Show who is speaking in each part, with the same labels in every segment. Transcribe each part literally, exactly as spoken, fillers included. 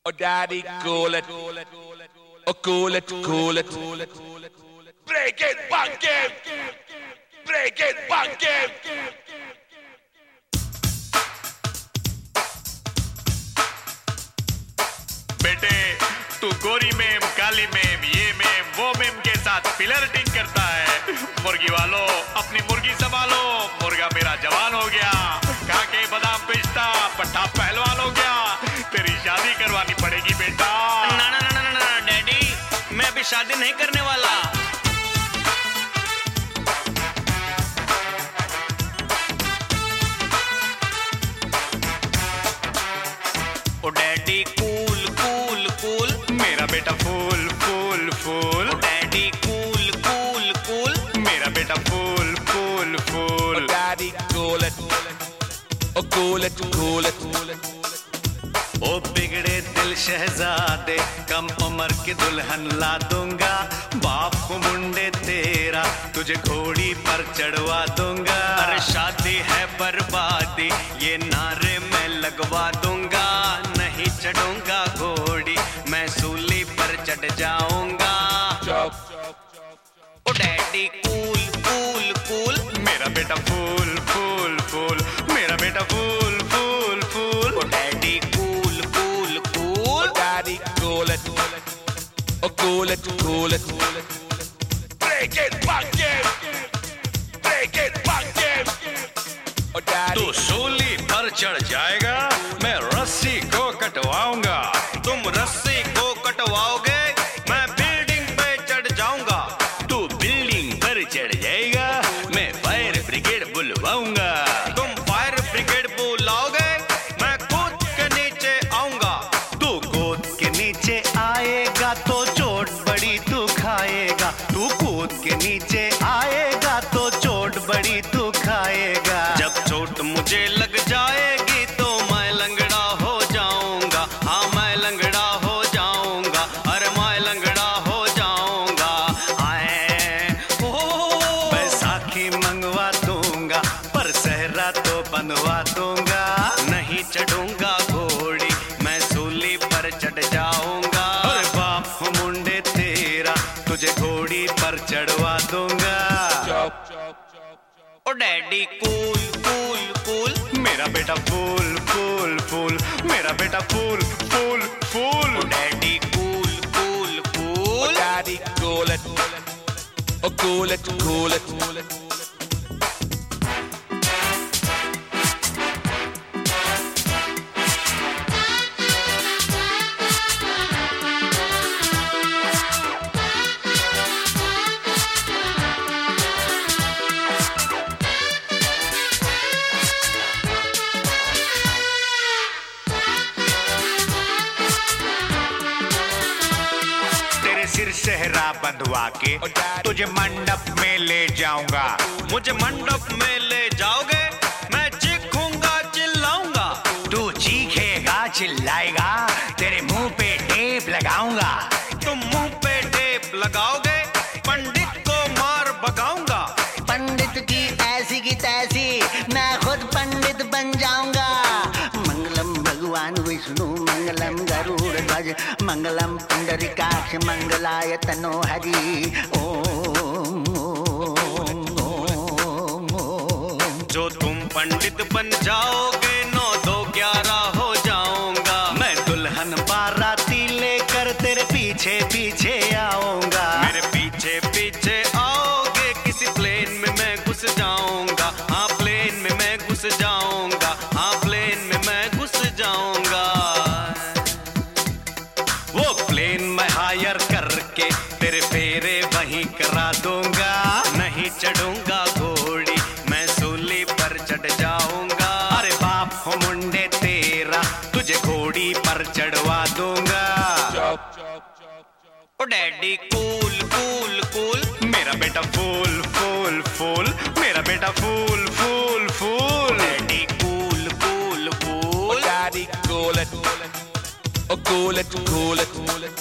Speaker 1: Oh daddy, cool it. Oh cool it, cool it. Break it, bang it. Break it, bang it.
Speaker 2: बेटे तू गोरी मेम, काली मेम, ये मेम, वो मेम के साथ फ्लर्टिंग करता है। मुर्गी वालों अपनी मुर्गी संभालो, मुर्गा मेरा जवान हो गया, खा के बादाम पिस्ता, पट्टा पहलवान हो गया। तेरी शादी करवानी पड़ेगी बेटा।
Speaker 3: ना ना ना ना ना डैडी, मैं अभी शादी नहीं करने वाला। Oh daddy cool cool cool,
Speaker 2: मेरा बेटा fool fool fool.
Speaker 3: Daddy cool cool cool,
Speaker 2: मेरा बेटा fool fool fool.
Speaker 1: Oh daddy, cool it. Oh cool it, cool it.
Speaker 4: ओ बिगड़े दिल शहजादे, कम उम्र के दुल्हन ला दूंगा। बाप को मुंडे तेरा, तुझे घोड़ी पर चढ़वा दूंगा।
Speaker 3: अरे शादी है बर्बादी, ये नारे मैं लगवा दूंगा। नहीं चढ़ूंगा घोड़ी, मैं सूली पर चढ़ जाऊंगा। Oh daddy cool cool cool,
Speaker 2: मेरा बेटा फूल फूल फूल। मेरा बेटा fool fool fool.
Speaker 3: Oh daddy cool cool cool.
Speaker 1: Daddy, cool it. Oh cool it, cool it. Break it, bang it. Break it, bang it. Oh daddy.
Speaker 4: तू सूली पर चढ़ जाएगा, मैं रस्सी को कटवाऊंगा।
Speaker 3: तुम रस्सी को कटवाओगे, मैं बिल्डिंग पे चढ़ जाऊंगा।
Speaker 4: तू बिल्डिंग पर चढ़ जाएगा, मैं फायर ब्रिगेड बुलवाऊंगा।
Speaker 3: तुम फायर ब्रिगेड बुलाओगे, मैं कूद के नीचे आऊंगा।
Speaker 4: तू कूद के नीचे आएगा तो चोट बड़ी तू खाएगा। तू कूद के नीचे आएगा तो चोट बड़ी तू खाएगा।
Speaker 3: जब चोट मुझे लग जाएगी तो मैं लंगड़ा हो जाऊंगा। हाँ मैं लंगड़ा हो जाऊंगा, अरे मैं लंगड़ा हो जाऊंगा। आए ओ
Speaker 4: बैसाखी मंगवा दूंगा, पर सहरा तो बनवा दूंगा।
Speaker 3: नहीं चढ़ूंगा घोड़ी, मैं सूली पर चढ़ जाऊंगा।
Speaker 4: अरे बाप हो मुंडे तेरा, तुझे घोड़ी पर चढ़वा दूंगा।
Speaker 3: Oh daddy cool cool cool,
Speaker 4: मेरा बेटा फूल फूल फूल। मेरा बेटा fool fool fool.
Speaker 3: Oh daddy cool cool
Speaker 1: Oh
Speaker 3: cool.
Speaker 1: daddy, cool it. Oh cool it, cool it.
Speaker 4: तेरे सिर सेहरा बंधवा के तुझे मंडप में ले जाऊंगा।
Speaker 3: मुझे मंडप में ले जाओगे, मैं चीखूंगा चिल्लाऊंगा।
Speaker 4: तू चीखेगा चिल्लाएगा, तेरे मुंह पे टेप लगाऊंगा।
Speaker 3: तुम मुंह पे टेप लगाओगे, पंडित को मार भगाऊंगा।
Speaker 5: पंडित की ऐसी की तैसी, मैं खुद पंडित बन जाऊंगा। मंगलम भगवान विष्णु, मंगलम गरुड़ ध्वज, मंगलम पुंडरीकाक्ष, मंगलाय तनो हरि। ओम ओम ओम ओम।
Speaker 3: जो तुम पंडित बन जाओगे, नौ दो ग्यारह हो जाऊंगा।
Speaker 4: मैं दुल्हन बाराती लेकर तेरे पीछे पीछे आऊंगा।
Speaker 3: मेरे पीछे पीछे आओगे, किसी प्लेन में मैं घुस जाऊंगा। हाँ प्लेन में मैं घुस जाऊंगा। हाँ प्लेन में मैं घुस जाऊंगा।
Speaker 4: वो प्लेन मैं हायर करके तेरे फेरे वहीं करा दूंगा।
Speaker 3: नहीं चढ़ूंगा घोड़ी, मैं सूली पर चढ़ जाऊंगा।
Speaker 4: अरे बाप हो मुंडे तेरा, तुझे घोड़ी पर चढ़वा दूंगा।
Speaker 3: Oh daddy cool cool cool,
Speaker 4: मेरा बेटा फूल फूल फूल। मेरा बेटा fool fool fool.
Speaker 3: Daddy cool cool
Speaker 1: Oh
Speaker 3: cool.
Speaker 1: daddy, cool it. Oh cool it, cool it.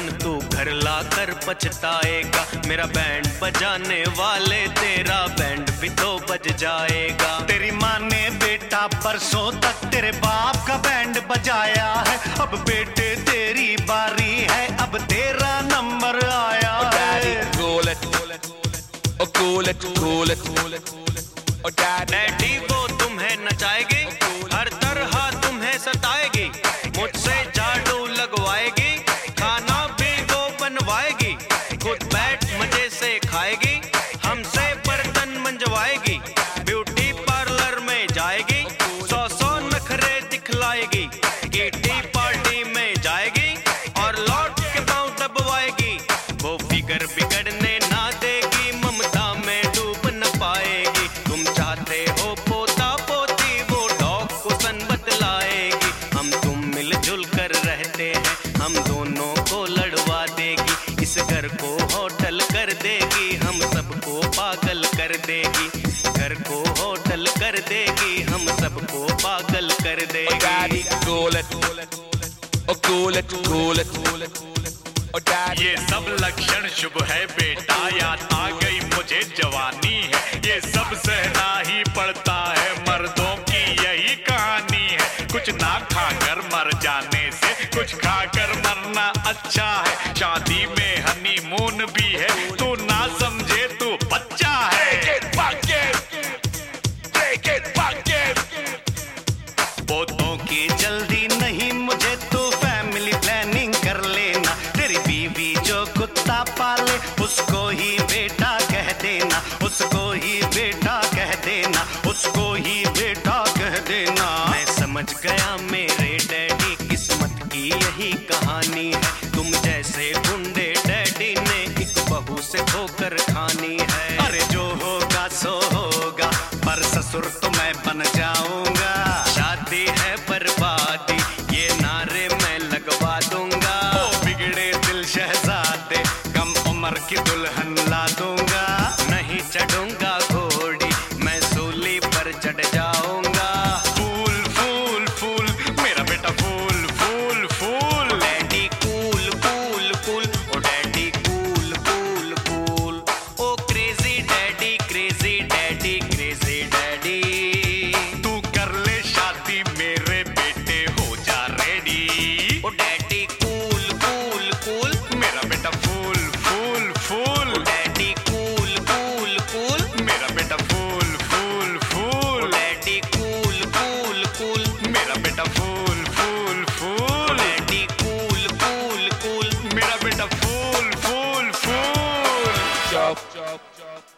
Speaker 3: रन तू घर ला कर पछताएगा। मेरा बैंड बजाने वाले तेरा बैंड भी तो बज जाएगा।
Speaker 4: तेरी माँ ने बेटा परसों तक तेरे बाप का बैंड बजाया है, अब बेटे तेरी बारी है, अब तेरा नंबर आया है।
Speaker 1: Cool it, oh cool it, cool it, oh daddy,
Speaker 3: daddy वो तुम्हें नचाएगी, हर तरह तुम्हें सताएगी, मुझसे झाड़ू लगवाएगी, खाना भी वो बनवाएगी, खुद बैठ मजे से खाएगी, हमसे बर्तन मंजवाएगी, ब्यूटी पार्लर में जाएगी, सौ सौ नखरे दिखलाएगी, किटी पार्टी में जाएगी और लौट के पाँव दबवाएगी। वो फिगर बिगड़ने ना देगी, ममता में डूब न पाएगी। तुम चाहते हो पोता पोती, वो डॉग को सन बतलाएगी। हम तुम मिलजुल कर रहते हैं, हम दोनों को लड़वा देगी, इस घर को होटल कर देगी, हम सबको पागल कर देगी, घर को होटल कर देगी, हम सबको पागल कर
Speaker 1: oh daddy,
Speaker 3: देगी।
Speaker 1: cool it, oh cool it, cool it, oh daddy.
Speaker 2: ये सब लक्षण शुभ है बेटा, याद आ गई मुझे जवानी है, ये सब सहना ही पड़ता है, मर्दों की यही कहानी है। कुछ ना खाकर मर जाने से कुछ खाकर मरना अच्छा है, शादी में हनीमून भी है, तू ना समझे तू बच्चा है।
Speaker 1: Break it, back it, break it, back it.
Speaker 4: पोतों की जल्दी नहीं मुझे, तो फैमिली प्लानिंग कर लेना। तेरी बीवी जो कुत्ता पाले उसको ही बेटा कह देना, उसको ही बेटा कह देना, उसको ही बेटा कह देना।
Speaker 3: मैं समझ गया मेरे डैडी, किस्मत की यही कहानी है, तुम जैसे गुंडे डैडी ने एक बहू से ठोकर खानी है।
Speaker 4: अरे जो होगा सो होगा, पर ससुर तो मैं बन जाऊंगा।
Speaker 3: शादी है बर्बादी, ये नारे मैं लगवा दूंगा।
Speaker 4: ओ बिगड़े दिल शहजादे, कम उम्र की दुल्हन ला दूंगा।
Speaker 3: नहीं चढ़ूंगा घोड़ी, मैं सूली पर चढ़ जाऊंगा।
Speaker 2: फूल फूल फूल मेरा बेटा, fool fool fool.
Speaker 3: Daddy cool cool cool, oh daddy cool cool cool, oh crazy daddy crazy daddy crazy daddy.
Speaker 2: तू कर ले शादी मेरे बेटे, हो जा ready.
Speaker 3: Oh daddy cool cool cool,
Speaker 2: मेरा बेटा fool fool fool.
Speaker 3: Daddy cool cool cool,
Speaker 2: मेरा बेटा fool fool fool.
Speaker 3: Daddy cool cool cool,
Speaker 2: मेरा बेटा fool fool fool.
Speaker 3: Daddy cool cool cool.
Speaker 2: मेरा बेटा फूल फूल फूल।
Speaker 1: Chop, chop, chop.